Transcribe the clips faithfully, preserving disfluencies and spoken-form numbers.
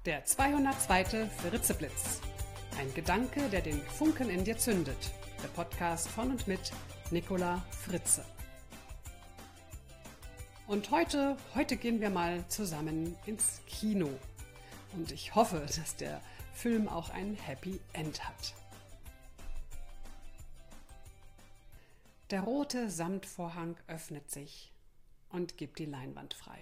Der zweihundertzweite. Fritzeblitz. Ein Gedanke, der den Funken in dir zündet. Der Podcast von und mit Nicola Fritze. Und heute, heute gehen wir mal zusammen ins Kino. Und ich hoffe, dass der Film auch ein Happy End hat. Der rote Samtvorhang öffnet sich und gibt die Leinwand frei.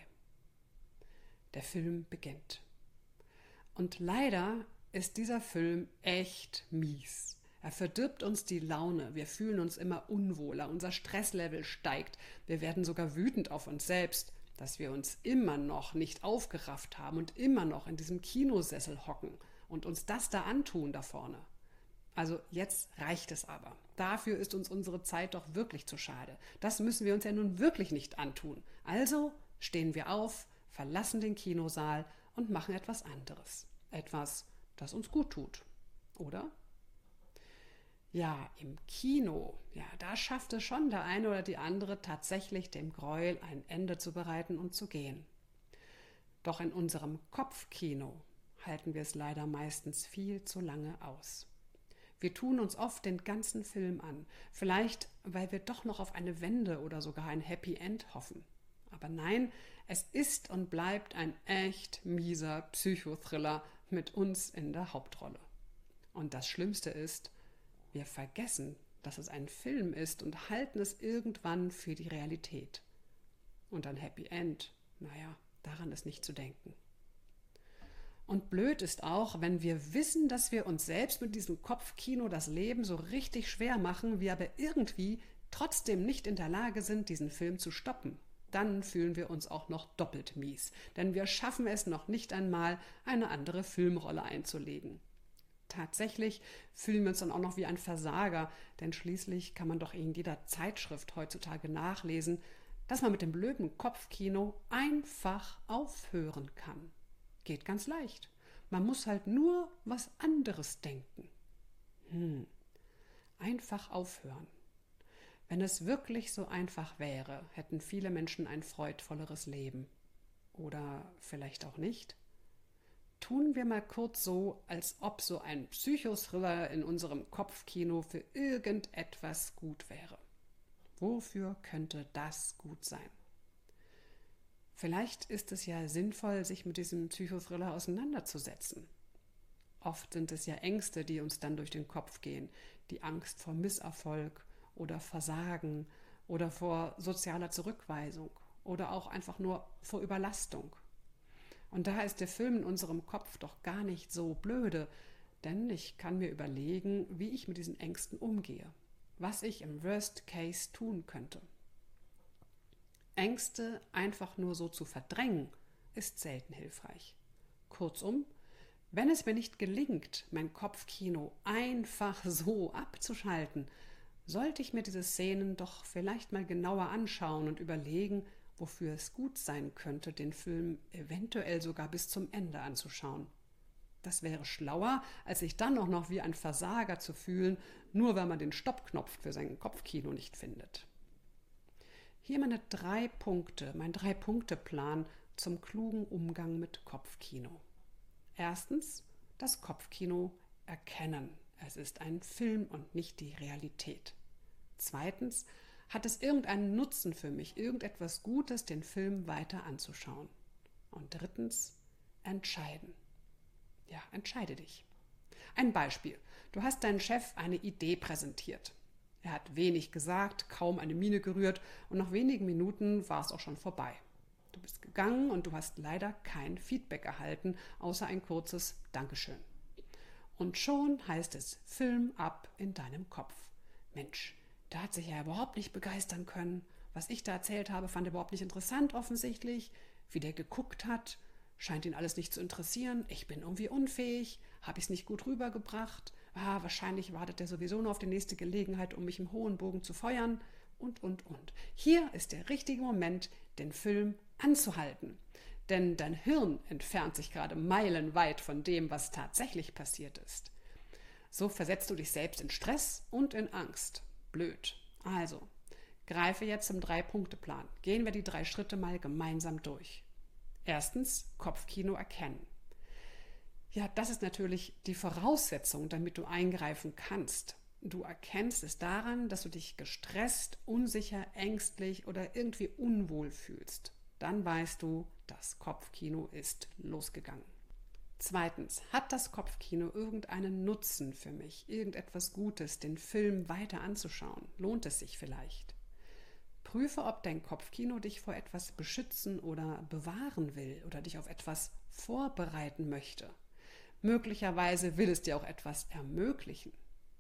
Der Film beginnt. Und leider ist dieser Film echt mies. Er verdirbt uns die Laune, wir fühlen uns immer unwohler, unser Stresslevel steigt, wir werden sogar wütend auf uns selbst, dass wir uns immer noch nicht aufgerafft haben und immer noch in diesem Kinosessel hocken und uns das da antun da vorne. Also jetzt reicht es aber. Dafür ist uns unsere Zeit doch wirklich zu schade. Das müssen wir uns ja nun wirklich nicht antun. Also stehen wir auf, verlassen den Kinosaal und machen etwas anderes. Etwas, das uns gut tut. Oder? Ja, im Kino, ja, da schafft es schon der eine oder die andere tatsächlich dem Gräuel ein Ende zu bereiten und zu gehen. Doch in unserem Kopfkino halten wir es leider meistens viel zu lange aus. Wir tun uns oft den ganzen Film an, vielleicht weil wir doch noch auf eine Wende oder sogar ein Happy End hoffen. Aber nein, es ist und bleibt ein echt mieser Psychothriller mit uns in der Hauptrolle. Und das Schlimmste ist, wir vergessen, dass es ein Film ist und halten es irgendwann für die Realität. Und ein Happy End, naja, daran ist nicht zu denken. Und blöd ist auch, wenn wir wissen, dass wir uns selbst mit diesem Kopfkino das Leben so richtig schwer machen, wir aber irgendwie trotzdem nicht in der Lage sind, diesen Film zu stoppen. Dann fühlen wir uns auch noch doppelt mies, denn wir schaffen es noch nicht einmal, eine andere Filmrolle einzulegen. Tatsächlich fühlen wir uns dann auch noch wie ein Versager, denn schließlich kann man doch in jeder Zeitschrift heutzutage nachlesen, dass man mit dem blöden Kopfkino einfach aufhören kann. Geht ganz leicht. Man muss halt nur was anderes denken. Hm, einfach aufhören. Wenn es wirklich so einfach wäre, hätten viele Menschen ein freudvolleres Leben. Oder vielleicht auch nicht. Tun wir mal kurz so, als ob so ein Psychothriller in unserem Kopfkino für irgendetwas gut wäre. Wofür könnte das gut sein? Vielleicht ist es ja sinnvoll, sich mit diesem Psychothriller auseinanderzusetzen. Oft sind es ja Ängste, die uns dann durch den Kopf gehen. Die Angst vor Misserfolg oder Versagen oder vor sozialer Zurückweisung oder auch einfach nur vor Überlastung. Und da ist der Film in unserem Kopf doch gar nicht so blöde, denn ich kann mir überlegen, wie ich mit diesen Ängsten umgehe, was ich im Worst Case tun könnte. Ängste einfach nur so zu verdrängen, ist selten hilfreich. Kurzum, wenn es mir nicht gelingt, mein Kopfkino einfach so abzuschalten, sollte ich mir diese Szenen doch vielleicht mal genauer anschauen und überlegen, wofür es gut sein könnte, den Film eventuell sogar bis zum Ende anzuschauen. Das wäre schlauer, als sich dann auch noch wie ein Versager zu fühlen, nur weil man den Stoppknopf für sein Kopfkino nicht findet. Hier meine drei Punkte, mein Drei-Punkte-Plan zum klugen Umgang mit Kopfkino. Erstens, das Kopfkino erkennen. Es ist ein Film und nicht die Realität. Zweitens, hat es irgendeinen Nutzen für mich, irgendetwas Gutes, den Film weiter anzuschauen? Und drittens, entscheiden. Ja, entscheide dich. Ein Beispiel. Du hast deinem Chef eine Idee präsentiert. Er hat wenig gesagt, kaum eine Miene gerührt und nach wenigen Minuten war es auch schon vorbei. Du bist gegangen und du hast leider kein Feedback erhalten, außer ein kurzes Dankeschön. Und schon heißt es Film ab in deinem Kopf. Mensch, da hat sich ja überhaupt nicht begeistern können. Was ich da erzählt habe, fand er überhaupt nicht interessant offensichtlich. Wie der geguckt hat, scheint ihn alles nicht zu interessieren. Ich bin irgendwie unfähig, habe ich es nicht gut rübergebracht. Ah, wahrscheinlich wartet er sowieso nur auf die nächste Gelegenheit, um mich im hohen Bogen zu feuern. Und, und, und. Hier ist der richtige Moment, den Film anzuhalten. Denn dein Hirn entfernt sich gerade meilenweit von dem, was tatsächlich passiert ist. So versetzt du dich selbst in Stress und in Angst. Blöd. Also, greife jetzt zum Drei-Punkte-Plan. Gehen wir die drei Schritte mal gemeinsam durch. Erstens, Kopfkino erkennen. Ja, das ist natürlich die Voraussetzung, damit du eingreifen kannst. Du erkennst es daran, dass du dich gestresst, unsicher, ängstlich oder irgendwie unwohl fühlst. Dann weißt du, das Kopfkino ist losgegangen. Zweitens, hat das Kopfkino irgendeinen Nutzen für mich, irgendetwas Gutes, den Film weiter anzuschauen? Lohnt es sich vielleicht? Prüfe, ob dein Kopfkino dich vor etwas beschützen oder bewahren will oder dich auf etwas vorbereiten möchte. Möglicherweise will es dir auch etwas ermöglichen.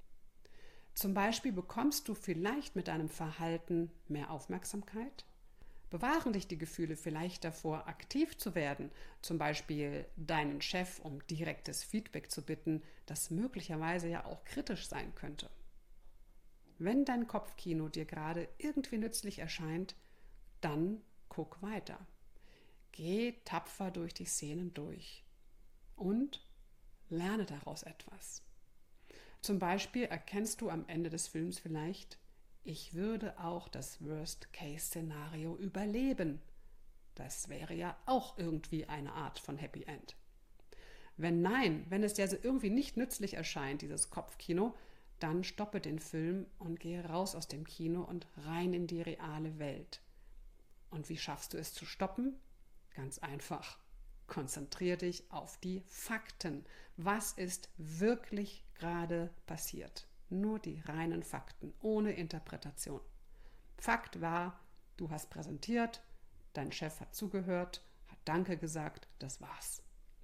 Zum Beispiel bekommst du vielleicht mit deinem Verhalten mehr Aufmerksamkeit? Bewahren dich die Gefühle vielleicht davor, aktiv zu werden, zum Beispiel deinen Chef um direktes Feedback zu bitten, das möglicherweise ja auch kritisch sein könnte? Wenn dein Kopfkino dir gerade irgendwie nützlich erscheint, dann guck weiter. Geh tapfer durch die Szenen durch und lerne daraus etwas. Zum Beispiel erkennst du am Ende des Films vielleicht, ich würde auch das Worst-Case-Szenario überleben. Das wäre ja auch irgendwie eine Art von Happy End. Wenn nein, wenn es dir also irgendwie nicht nützlich erscheint, dieses Kopfkino, dann stoppe den Film und gehe raus aus dem Kino und rein in die reale Welt. Und wie schaffst du es zu stoppen? Ganz einfach. Konzentriere dich auf die Fakten. Was ist wirklich gerade passiert? Nur die reinen Fakten, ohne Interpretation. Fakt war, du hast präsentiert, dein Chef hat zugehört, hat Danke gesagt, das war's.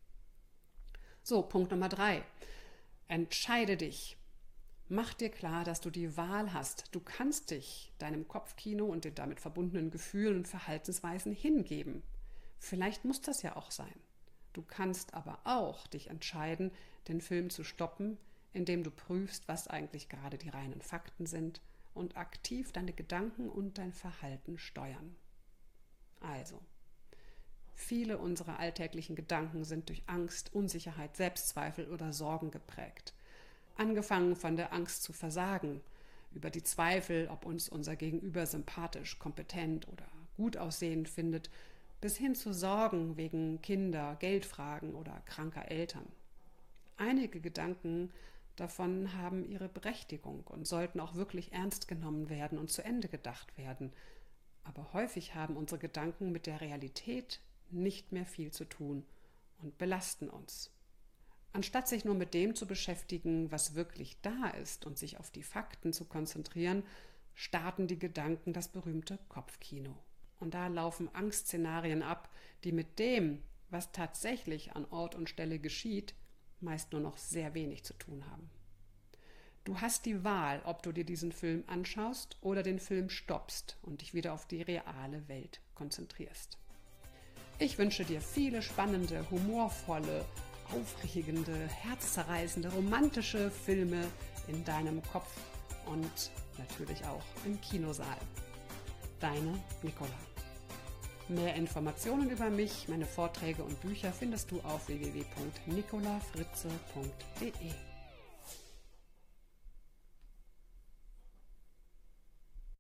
So, Punkt Nummer drei. Entscheide dich. Mach dir klar, dass du die Wahl hast. Du kannst dich deinem Kopfkino und den damit verbundenen Gefühlen und Verhaltensweisen hingeben. Vielleicht muss das ja auch sein. Du kannst aber auch dich entscheiden, den Film zu stoppen, indem du prüfst, was eigentlich gerade die reinen Fakten sind und aktiv deine Gedanken und dein Verhalten steuern. Also, viele unserer alltäglichen Gedanken sind durch Angst, Unsicherheit, Selbstzweifel oder Sorgen geprägt. Angefangen von der Angst zu versagen, über die Zweifel, ob uns unser Gegenüber sympathisch, kompetent oder gut aussehend findet, bis hin zu Sorgen wegen Kinder, Geldfragen oder kranker Eltern. Einige Gedanken davon haben ihre Berechtigung und sollten auch wirklich ernst genommen werden und zu Ende gedacht werden. Aber häufig haben unsere Gedanken mit der Realität nicht mehr viel zu tun und belasten uns. Anstatt sich nur mit dem zu beschäftigen, was wirklich da ist und sich auf die Fakten zu konzentrieren, starten die Gedanken das berühmte Kopfkino. Und da laufen Angstszenarien ab, die mit dem, was tatsächlich an Ort und Stelle geschieht, meist nur noch sehr wenig zu tun haben. Du hast die Wahl, ob du dir diesen Film anschaust oder den Film stoppst und dich wieder auf die reale Welt konzentrierst. Ich wünsche dir viele spannende, humorvolle, aufregende, herzzerreißende, romantische Filme in deinem Kopf und natürlich auch im Kinosaal. Deine Nicola. Mehr Informationen über mich, meine Vorträge und Bücher findest du auf w w w punkt nicola fritze punkt de.